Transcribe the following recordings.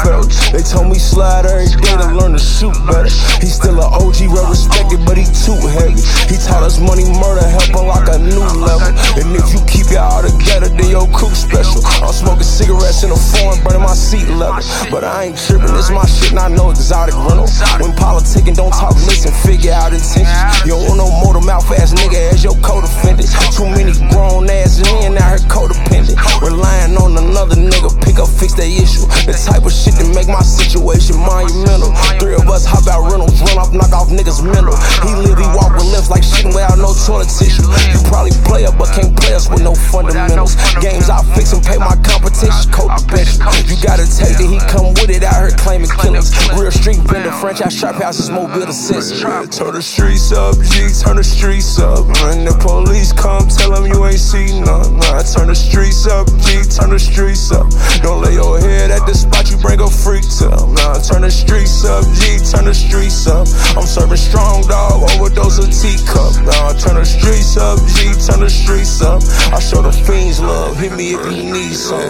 felt. They told me slide every day to learn to shoot better. He's still an OG, well respected, but he too heavy. He taught us money, murder, help unlock a new level. And if you keep it all together, then your crew special. I'm smoking cigarettes in a foreign, burning my seat level. But I ain't tripping, it's my shit, and I know exotic rental. When politicking, don't talk, listen, figure out intentions. You don't want no motor mouth ass nigga as your co-defendant. Too many grown ass men out here codependent. Relying on another nigga, pick up, fix that issue. The type of shit that make my situation monumental. Three of us hop out rentals, run off, knock off niggas mental. He live, he walk with limbs like shit without no toilet tissue. You probably play it, but can't play us with no fundamentals. Games I fix and pay my competition, codependent. You gotta take it, he come with it out here claiming killings. Real street vendor, franchise trap houses, mobile assist. Turn the streets up, G, turn the streets up. When the police come, tell them you ain't seen none. Nah, turn the streets up, G, turn the streets up. Don't lay your head at the spot, you bring a freak to. Nah, turn the streets up, G, turn the streets up. I'm serving strong dog, overdose of teacup. Nah, turn the streets up, G, turn the streets up. I show the fiends love, hit me if you need some.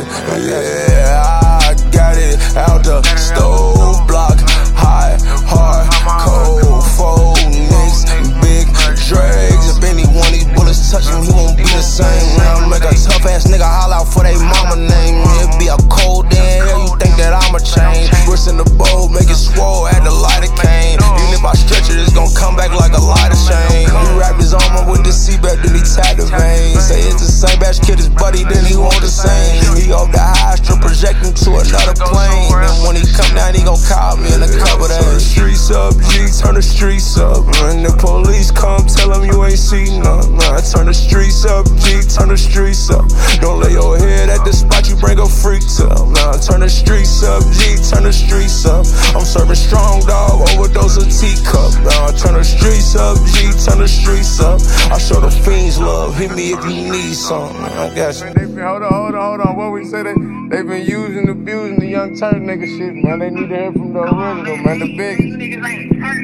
Yeah, I got it out the stove block. High, hard, cold, fold, nicks, big dregs. If any one of these bullets touch him, he won't be the same. Now make a tough ass nigga holler out for they mama name. It be a cold day in hell, you think that I'ma change. Wrist in the bowl, make it swole, add the lighter cane. Even if I stretch it, it's gon' come back like a lighter chain. He wrapped his arm up with the seatbelt, then he tied the vein. Say it's the same batch, kid his buddy, then he want the same. He off the high strip, project him to another plane. And when he come down, he gon' call me in a couple days. Turn the streets up, G, turn the streets up. When the police come, tell them you ain't seen none. Nah, turn the streets up, G, turn the streets up. Don't lay your head at the spot, you bring a freak to. Nah, turn the streets up, G, turn the streets up. I'm serving strong dog, overdose of teacup. Nah, turn the streets up, G, turn the streets up. I show the fiends love, hit me if you need something. I got you. Hold on. What we say they been using, abusing the Young Turk nigga shit, man. They need to hear from the original, man. The biggest. You niggas ain't hurt.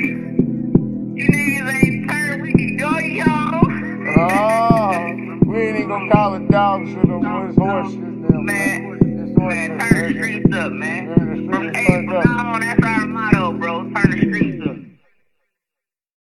You niggas ain't hurt. We can go, y'all. Oh, we ain't even gonna call it dog shit no more. It's horse shit now, man. Turn the streets up, man. From now on, that's our motto, bro. Turn the streets up.